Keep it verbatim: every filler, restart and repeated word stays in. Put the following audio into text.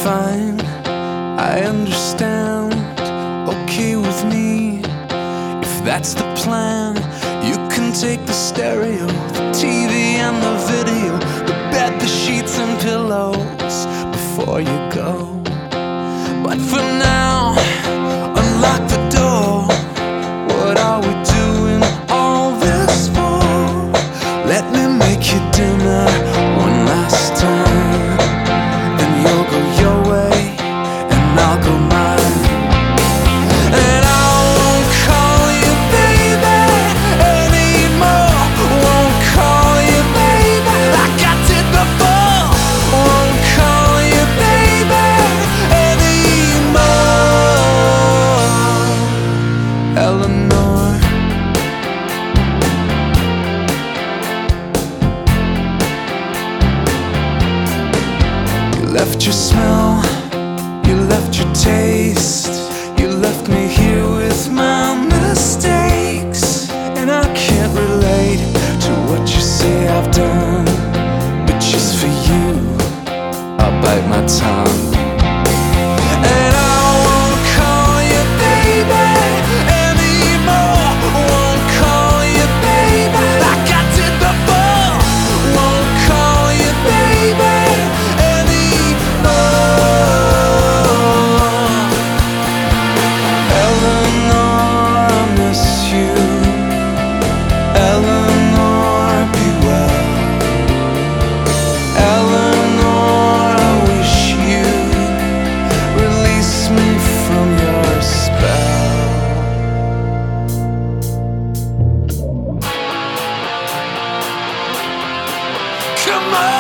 fine, I understand, okay with me. If that's the plan, you can take the stereo, the T V and the video, the bed, the sheets and pillows before you go. But for now, unlock the door. What are we doing all this for? Let me make you dinner one last time. Then you'll go your way and I'll go mine. And I won't call you baby anymore. Won't call you baby like I did before. Won't call you baby anymore. Eleanor, you left your smell, you left your taste, you left me here with my mistakes. And I can't relate to what you say I've done, but just for you, I'll bite my tongue. And I won't call you baby anymore. Won't call you baby like I did before. Won't call you baby anymore. Eleanor, I miss you. Eleanor, be well. Eleanor, I wish you release me from your spell. Come on.